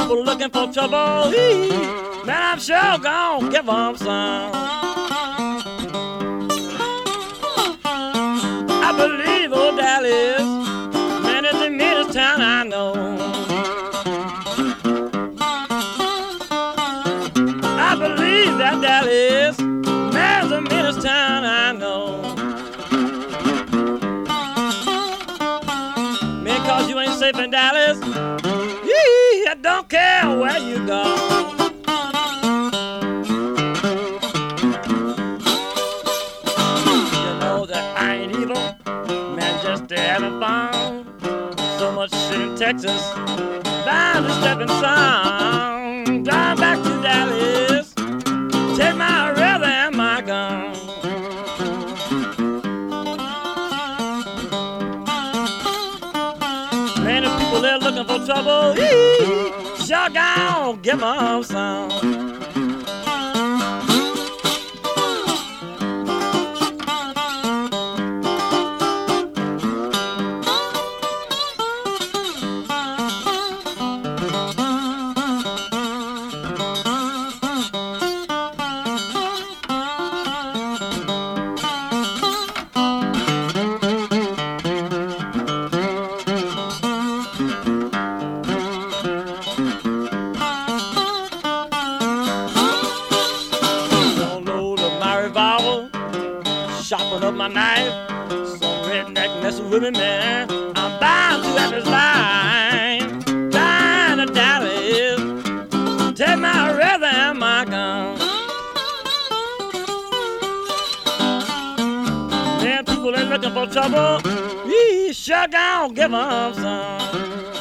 people looking for trouble. Man, I'm sure gonna give them some. I believe old Dallas, man, it's the meanest town I know. I believe that Dallas, man, is the meanest town I know. Man, 'cause you ain't safe in Dallas, I don't care where you go. You know that I ain't evil, man, just having fun. So much shit in Texas, bound to step in some. Drive back to Dallas, take my river and my gun. Man, the people there looking for trouble, sure gon' give them some. Sharpen up my knife, some redneck messing with me, man. I'm bound to have his line. Dying to Dallas, take my river and my gun. Man, people ain't looking for trouble, sure gon' give them some.